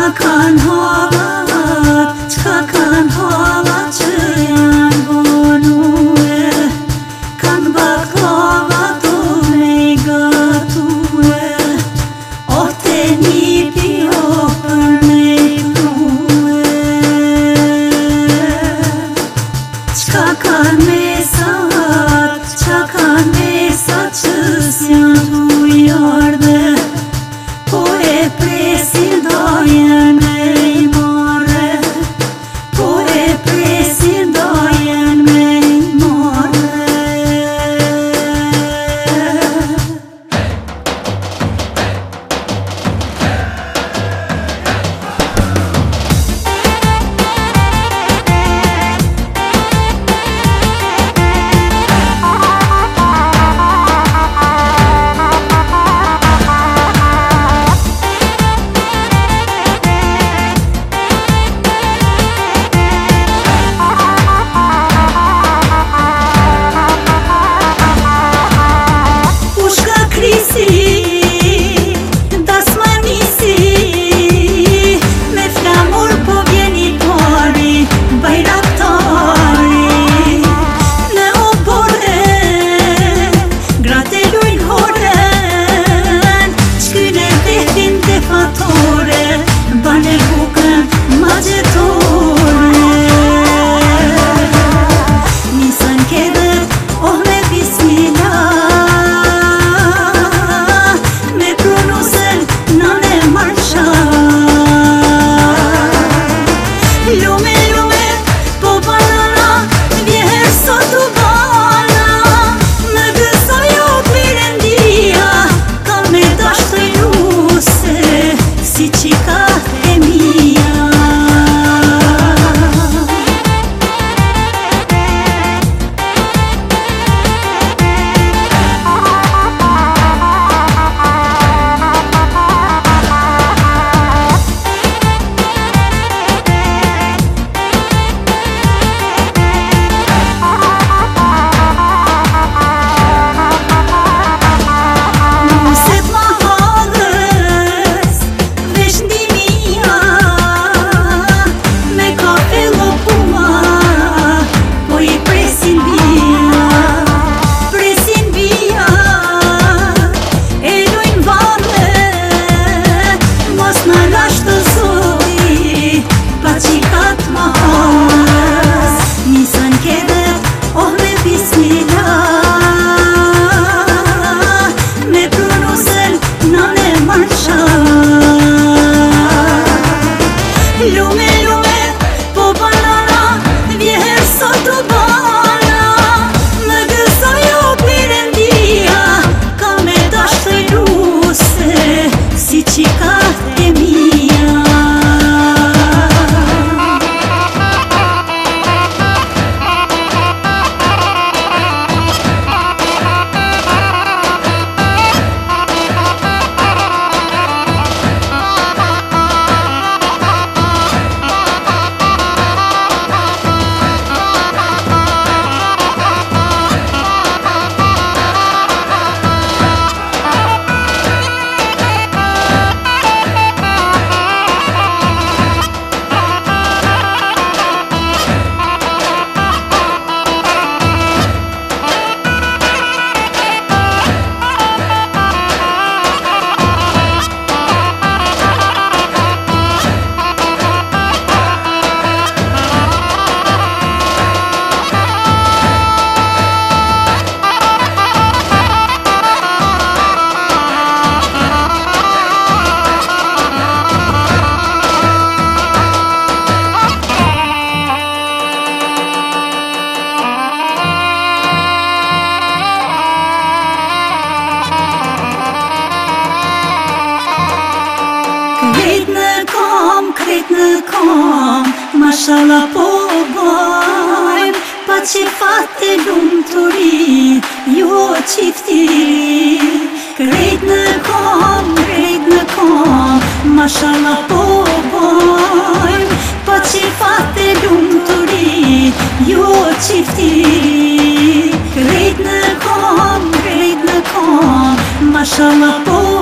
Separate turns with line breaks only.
Çkakan halat që janë bonue, kanë baklava do me I gatue, o te nipi o për me plue. Qka kanë mesat që s'janë tu jarde, po e presin dojen me I marre, po e presin dojen me I marre. Krejt në kam, mashallah po bajm, pa që fat e lumturi, jo qiftiri. Krejt në kam, mashallah po bajm, pa që fat e lumturi, jo qiftiri. Krejt në kam, mashallah po